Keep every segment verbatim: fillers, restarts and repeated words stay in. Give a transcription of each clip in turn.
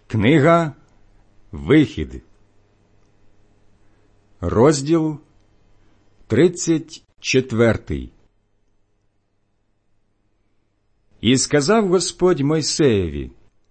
Книга Вихід, розділ тридцять четвертий. І сказав Господь Мойсеєві: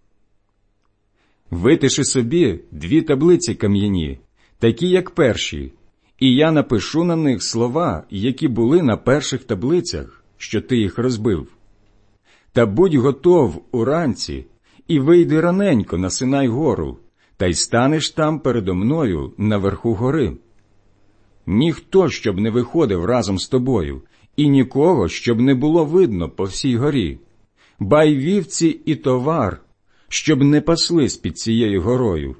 «Витиши собі дві таблиці кам'яні, такі, як перші, і я напишу на них слова, які були на перших таблицях, що ти їх розбив. Та будь готов уранці, і вийди раненько на Синай гору, та й станеш там передо мною наверху гори. Ніхто, щоб не виходив разом з тобою, і нікого, щоб не було видно по всій горі, ба й вівці і товар, щоб не паслись під цією горою».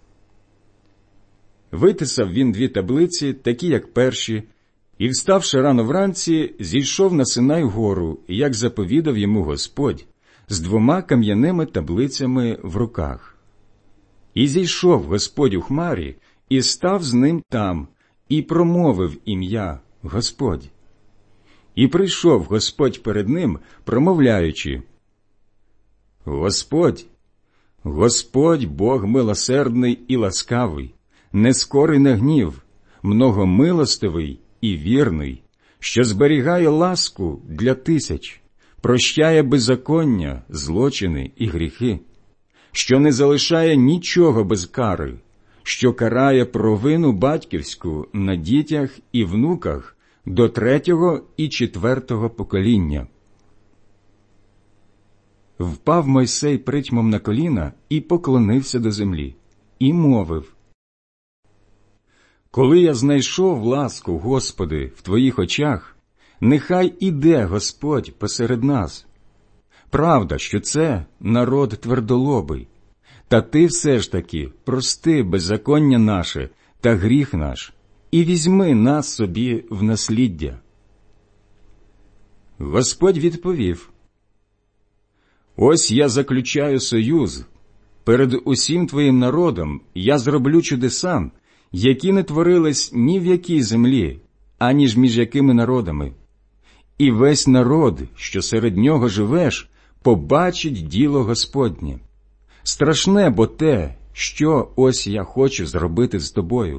Витисав він дві таблиці, такі, як перші, і, вставши рано вранці, зійшов на Синай гору, як заповідав йому Господь, з двома кам'яними таблицями в руках. І зійшов Господь у хмарі, і став з ним там, і промовив ім'я Господь. І прийшов Господь перед ним, промовляючи: «Господь, Господь Бог милосердний і ласкавий, нескорий на гнів, многомилостивий і вірний, що зберігає ласку для тисяч, прощає беззаконня, злочини і гріхи, що не залишає нічого без кари, що карає провину батьківську на дітях і внуках до третього і четвертого покоління». Впав Мойсей притьмом на коліна і поклонився до землі, і мовив: «Коли я знайшов ласку, Господи, в Твоїх очах, нехай іде Господь посеред нас. Правда, що це народ твердолобий, та Ти все ж таки прости беззаконня наше та гріх наш, і візьми нас собі в насліддя». Господь відповів: «Ось я заключаю союз. Перед усім твоїм народом я зроблю чудеса, які не творились ні в якій землі, ані ж між якими народами. І весь народ, що серед нього живеш, побачить діло Господнє. Страшне бо те, що ось я хочу зробити з тобою.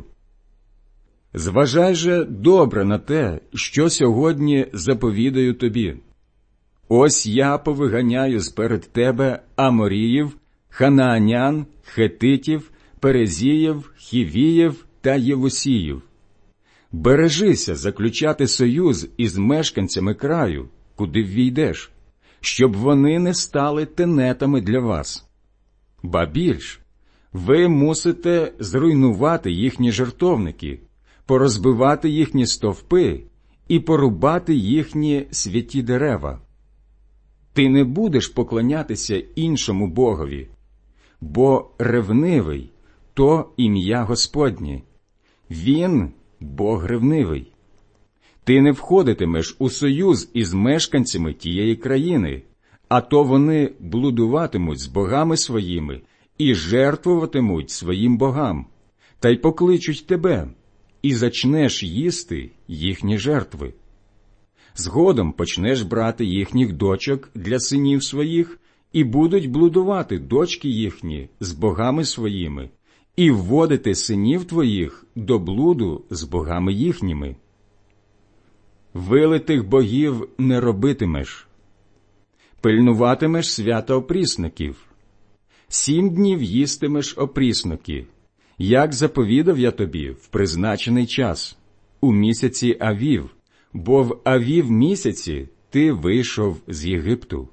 Зважай же добре на те, що сьогодні заповідаю тобі. Ось я повиганяю сперед тебе Аморіїв, Ханаанян, Хетитів, Перезіїв, Хівіїв та Євусіїв. Бережися заключати союз із мешканцями краю, куди ввійдеш, щоб вони не стали тенетами для вас. Ба більш, ви мусите зруйнувати їхні жертовники, порозбивати їхні стовпи і порубати їхні святі дерева. Ти не будеш поклонятися іншому богові, бо ревнивий – то ім'я Господнє. Він – Бог ревнивий. Ти не входитимеш у союз із мешканцями тієї країни, а то вони блудуватимуть з богами своїми і жертвуватимуть своїм богам, та й покличуть тебе, і зачнеш їсти їхні жертви. Згодом почнеш брати їхніх дочок для синів своїх, і будуть блудувати дочки їхні з богами своїми, і вводити синів твоїх до блуду з богами їхніми. Вилитих богів не робитимеш. Пильнуватимеш свята опрісників. Сім днів їстимеш опрісноки, як заповідав я тобі в призначений час, у місяці Авів, бо в Авів місяці ти вийшов з Єгипту.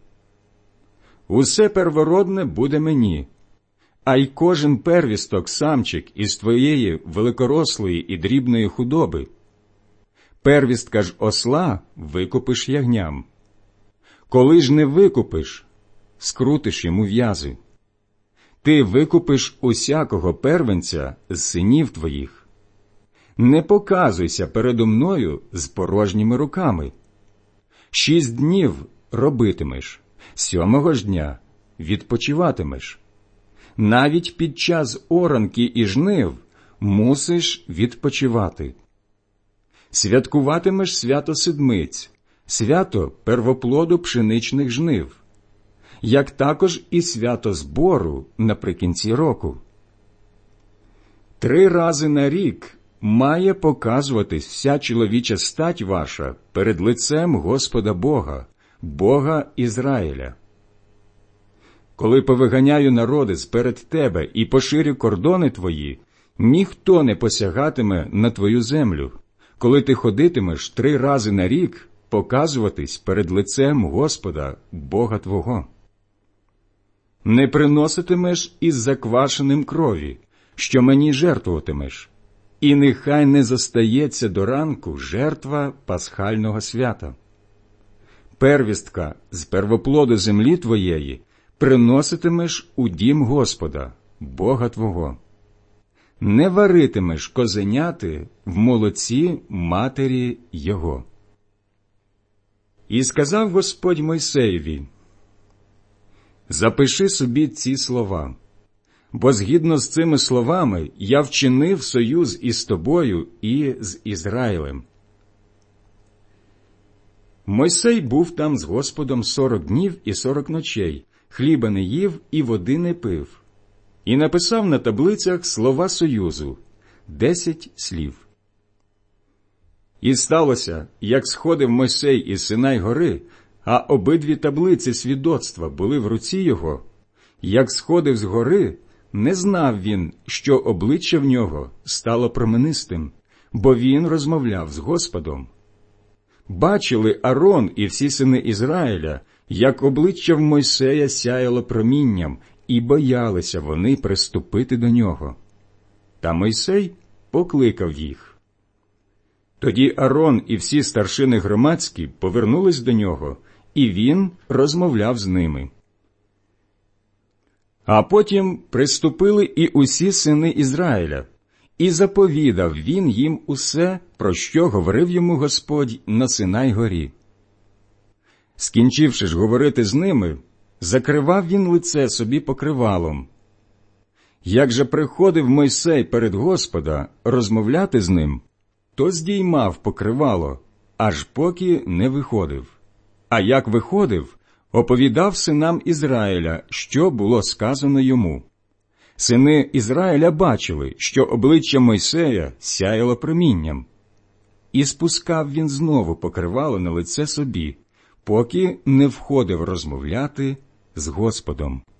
Усе первородне буде мені, а й кожен первісток самчик із твоєї великорослої і дрібної худоби. Первістка ж осла викупиш ягням. Коли ж не викупиш, скрутиш йому в'язи. Ти викупиш усякого первенця з синів твоїх. Не показуйся передо мною з порожніми руками. Шість днів робитимеш, сьомого ж дня відпочиватимеш. Навіть під час оранки і жнив мусиш відпочивати. Святкуватимеш свято седмиць, свято первоплоду пшеничних жнив. як також і свято збору наприкінці року. Три рази на рік має показуватись вся чоловіча стать ваша перед лицем Господа Бога, Бога Ізраїля. Коли повиганяю народи сперед тебе і поширю кордони твої, ніхто не посягатиме на твою землю, коли ти ходитимеш три рази на рік показуватись перед лицем Господа, Бога твого. Не приноситимеш із заквашеним крові, що мені жертвуватимеш, і нехай не зостається до ранку жертва пасхального свята. Первістка з первоплоду землі твоєї приноситимеш у дім Господа, Бога твого. Не варитимеш козеняти в молоці матері його. І сказав Господь Мойсеєві: запиши собі ці слова, бо згідно з цими словами я вчинив союз із тобою і з Ізраїлем. Мойсей був там з Господом сорок днів і сорок ночей, хліба не їв і води не пив, і написав на таблицях слова союзу, десять слів. І сталося, як сходив Мойсей із Синай гори, а обидві таблиці свідоцтва були в руці його, як сходив з гори, не знав він, що обличчя в нього стало променистим, бо він розмовляв з Господом. Бачили Арон і всі сини Ізраїля, як обличчя в Мойсея сяяло промінням, і боялися вони приступити до нього. Та Мойсей покликав їх. Тоді Арон і всі старшини громадські повернулись до нього, і він розмовляв з ними. А потім приступили і усі сини Ізраїля, і заповідав він їм усе, про що говорив йому Господь на Синай горі. Скінчивши ж говорити з ними, закривав він лице собі покривалом. Як же приходив Мойсей перед Господа розмовляти з ним, то здіймав покривало, аж поки не виходив. А як виходив, оповідав синам Ізраїля, що було сказано йому. Сини Ізраїля бачили, що обличчя Мойсея сяяло промінням. І спускав він знову покривало на лице собі, поки не входив розмовляти з Господом.